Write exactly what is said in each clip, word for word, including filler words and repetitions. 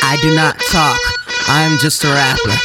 I do not talk, I'm just a rapper.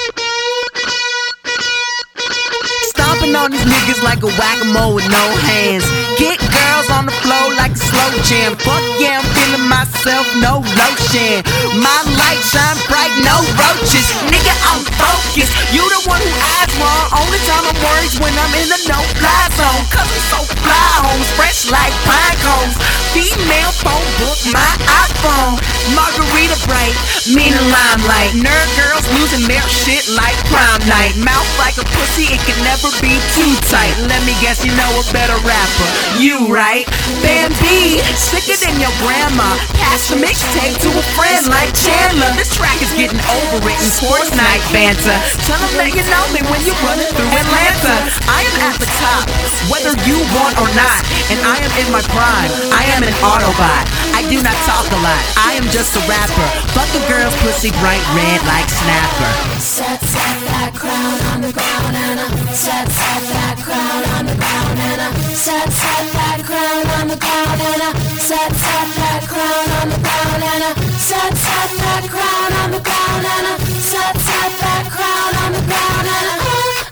Stomping on these niggas like a whack-a-mole with no hands. Get girls on the floor like a slow jam. Fuck yeah, I'm feeling myself, no lotion. My light shine bright, no roaches. Nigga, I'm focused. You the one who asked wrong. Only time I'm worried when I'm in the no-fly zone. Cause I'm so fly, homes, fresh like pine cones. Female phone book, my iPhone. Margarita bright, mean a limelight. Nerd girls losing their shit like prom night. Mouth like a pussy, it can never be too tight. Let me guess, you know a better rapper. You right? Bambi, sicker than your grandma. Pass the mixtape to a friend like Chandler. This track is getting overwritten. Sports night banter. Tell them that you know me when you're running through Atlanta. I am at the top, whether you want or not. And I am in my prime. I am an Autobot. I do not talk a lot. I am just a rapper. Fuck a girl's pussy bright red like Snapper. Set, set that crown on the ground and a set, set that crown on the ground and a set, set that crown on the ground and a set, set that crown on the ground and a set, set that crown on the ground and a set, set that crown on the ground and a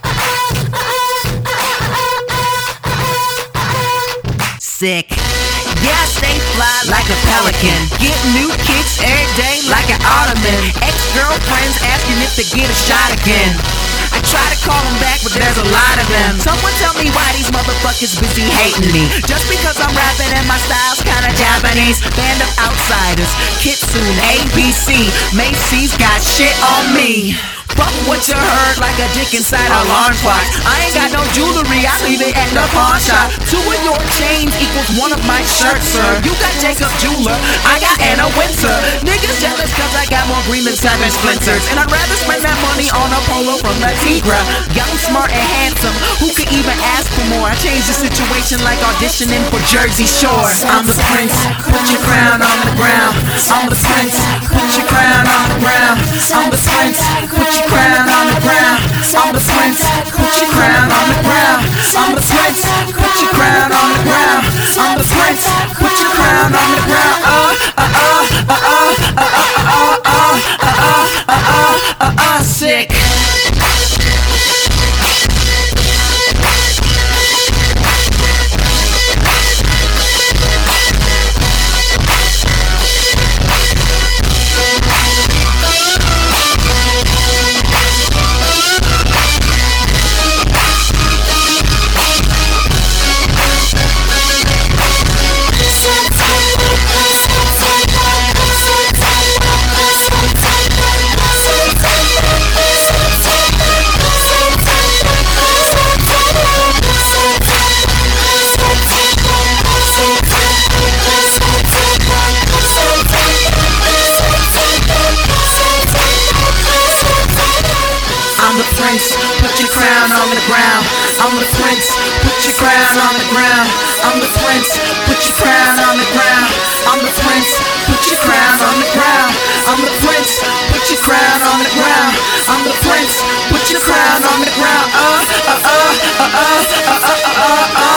sick. Yeah, stay fly like a pelican. Get new kicks every day like an ottoman. Ex-girlfriends asking if they get a shot again. I try to call them back, but there's a lot of them. Someone tell me why these motherfuckers busy hating me. Just because I'm rapping and my style's kinda Japanese. Band of outsiders, Kitsune, A B C, Macy's got shit on me. Fuck what you heard like a dick inside a alarm clock. I ain't got no jewelry, I leave it at the pawn shop. Two of your chains equals one of my shirts, sir. You got Jacob Jeweler, I got Anna Wintour. Niggas jealous cause I got more green than seven splinters. And I'd rather spend that money on a polo from the Tigra. Young, smart, and handsome, who could even ask for more? I changed the situation like auditioning for Jersey Shore. I'm the prince, put your crown on the ground. I'm the prince, put your crown on the ground. I'm the prince, put your crown on the ground. I'm the prince, put your crown on the ground. I'm the prince, put your crown on the ground. I'm the prince, put your crown on the ground. Uh, uh, uh, uh, uh, uh, uh, uh, uh, uh, uh, uh, uh, sick. Put your crown on the ground. I'm the prince. Put your crown on the ground. I'm the prince. Put your crown on the ground. I'm the prince. Put your crown on the ground. I'm the prince. Put your crown on the ground. I'm the prince. Put your crown on the ground. Uh, uh, uh, uh, uh, uh, uh, uh, uh.